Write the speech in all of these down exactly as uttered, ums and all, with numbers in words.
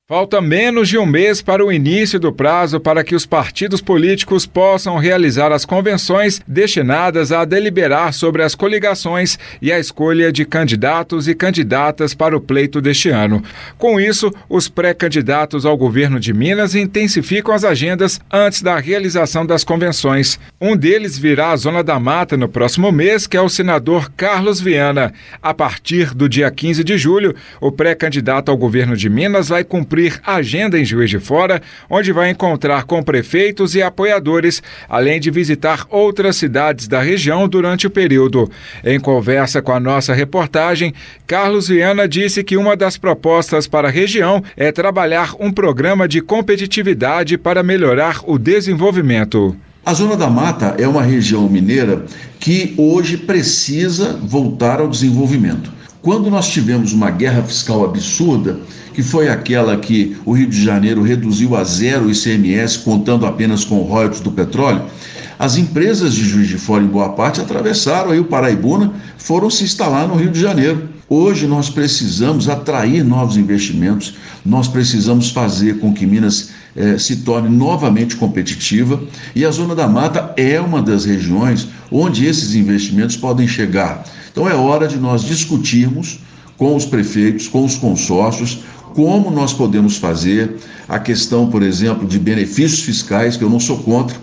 Falta menos de um mês para o início do prazo para que os partidos políticos possam realizar as convenções destinadas a deliberar sobre as coligações e a escolha de candidatos e candidatas para o pleito deste ano. Com isso, os pré-candidatos ao governo de Minas intensificam as agendas antes da realização das convenções. Um deles virá à Zona da Mata no próximo mês, que é o senador Carlos Viana. A partir do dia quinze de julho, o pré-candidato ao governo de Minas vai cumprir agenda em Juiz de Fora, onde vai encontrar com prefeitos e apoiadores, além de visitar outras cidades da região durante o período. Em conversa com a nossa reportagem, Carlos Viana disse que uma das propostas para a região é trabalhar um programa de competitividade para melhorar o desenvolvimento. A Zona da Mata é uma região mineira que hoje precisa voltar ao desenvolvimento. Quando nós tivemos uma guerra fiscal absurda, que foi aquela que o Rio de Janeiro reduziu a zero o I C M S, contando apenas com royalties do petróleo, as empresas de Juiz de Fora, em boa parte, atravessaram aí o Paraibuna, foram se instalar no Rio de Janeiro. Hoje nós precisamos atrair novos investimentos, nós precisamos fazer com que Minas eh, se torne novamente competitiva, e a Zona da Mata é uma das regiões onde esses investimentos podem chegar. Então é hora de nós discutirmos com os prefeitos, com os consórcios, como nós podemos fazer a questão, por exemplo, de benefícios fiscais, que eu não sou contra.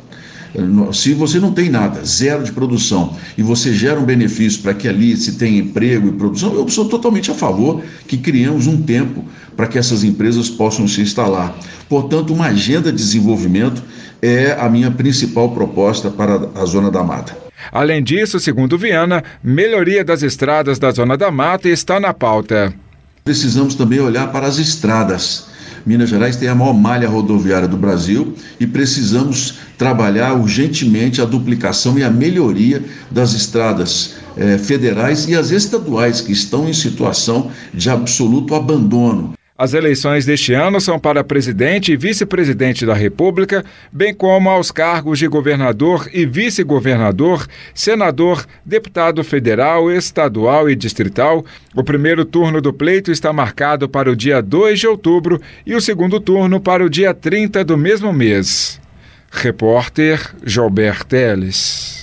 Se você não tem nada, zero de produção, e você gera um benefício para que ali se tenha emprego e produção, eu sou totalmente a favor que criemos um tempo para que essas empresas possam se instalar. Portanto, uma agenda de desenvolvimento é a minha principal proposta para a Zona da Mata. Além disso, segundo Viana, melhoria das estradas da Zona da Mata está na pauta. Precisamos também olhar para as estradas. Minas Gerais tem a maior malha rodoviária do Brasil e precisamos trabalhar urgentemente a duplicação e a melhoria das estradas eh, federais e as estaduais, que estão em situação de absoluto abandono. As eleições deste ano são para presidente e vice-presidente da República, bem como aos cargos de governador e vice-governador, senador, deputado federal, estadual e distrital. O primeiro turno do pleito está marcado para o dia dois de outubro e o segundo turno para o dia trinta do mesmo mês. Repórter Gilberto Teles.